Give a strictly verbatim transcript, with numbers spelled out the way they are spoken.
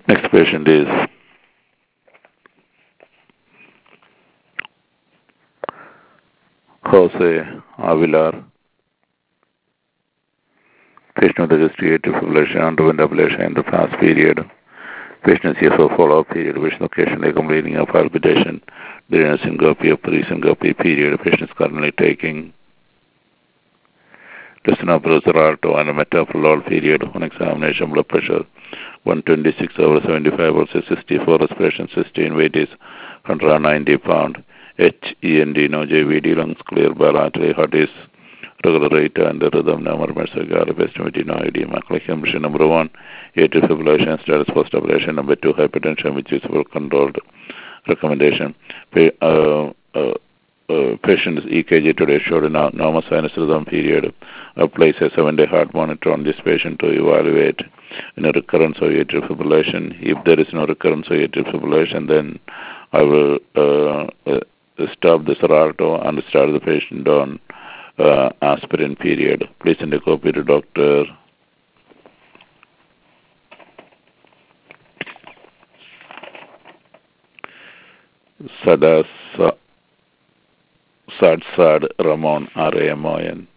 Next patient is Jose Avilar. Patient with registry atrial fibrillation underwent ablation in the past period. Patient is here for follow-up period, which occasionally complaining of palpitation during a syncope or pre-syncope period. Patient is currently taking lisinopril, Xarelto, and a metoprolol period. On examination, blood pressure one twenty-six over seventy-five versus sixty-four, respiration sixteen, weight is one hundred ninety pounds. H E N D, no J V D, lungs clear, bilaterally, heart is regular rate and the rhythm, no murmurs, gallop, estimate, no edema. Clinical mission number one, atrial fibrillation status post operation. Number two, hypertension, which is well controlled. Recommendation: uh, uh, uh, patient's E K G today showed a normal sinus rhythm period. I place a seven-day heart monitor on this patient to evaluate in a recurrence of atrial fibrillation. If there is no recurrence of atrial fibrillation, then I will uh, uh, stop the Xarelto and start the patient on uh, aspirin period. Please send a copy to Doctor Sadas Sad Sad Ramon, R A M O N.